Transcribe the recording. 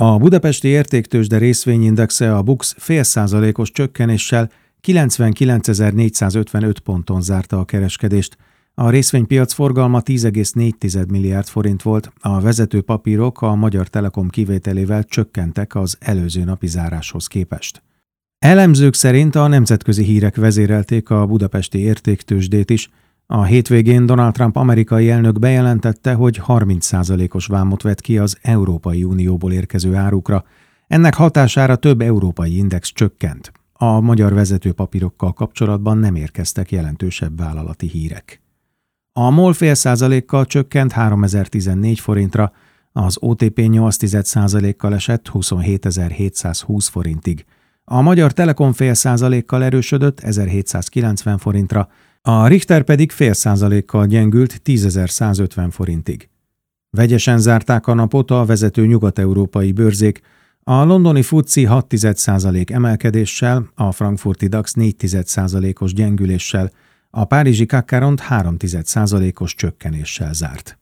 A budapesti értéktőzsde részvényindexe a BUX 0,5%-os csökkenéssel 99.455 ponton zárta a kereskedést. A részvénypiac forgalma 10,4 milliárd forint volt, a vezető papírok a Magyar Telekom kivételével csökkentek az előző napi záráshoz képest. Elemzők szerint a nemzetközi hírek vezérelték a budapesti értéktőzsdét is. A hétvégén Donald Trump amerikai elnök bejelentette, hogy 30%-os vámot vet ki az Európai Unióból érkező árukra. Ennek hatására több európai index csökkent. A magyar vezetőpapírokkal kapcsolatban nem érkeztek jelentősebb vállalati hírek. A MOL 0,5%-kal csökkent 3014 forintra, az OTP 0,8%-kal esett 27.720 forintig. A Magyar Telekom 0,5%-kal erősödött 1790 forintra, a Richter pedig 0,5%-kal gyengült 10.150 forintig. Vegyesen zárták a napot a vezető nyugat-európai bőrzék, a londoni FTSE 0,6% emelkedéssel, a frankfurti DAX 0,4%-os gyengüléssel, a párizsi CAC 40 3,1%-os csökkenéssel zárt.